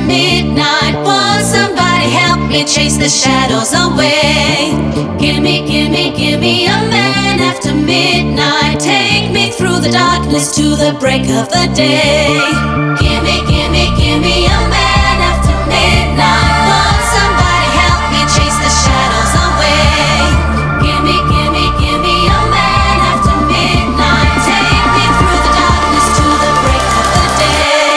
midnight. Won't somebody help me chase the shadows away? Give me a man after midnight. Take me through the darkness to the break of the day. Give me a man after midnight. Won't somebody help me chase the shadows away? Give me a man after midnight. Take me through the darkness to the break of the day.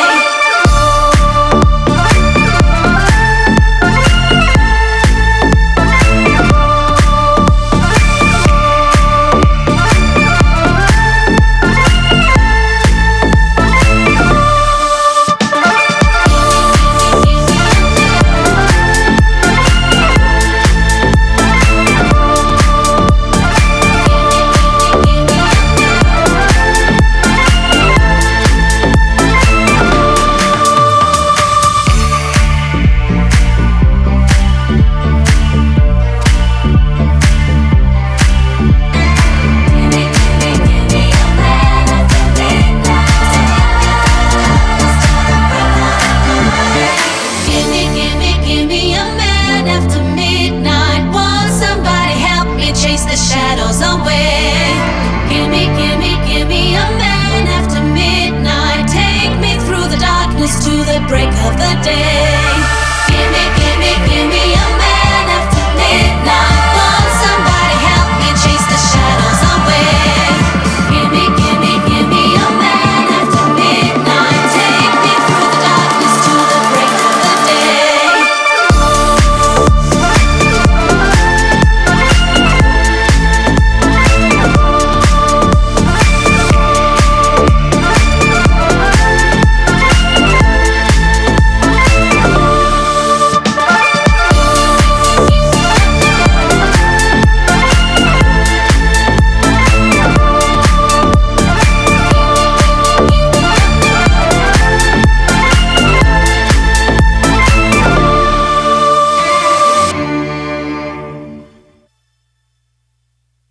Give me a man after midnight. Won't somebody help me chase the shadows away? Give me a man after midnight. Take me through the darkness to the break of the day.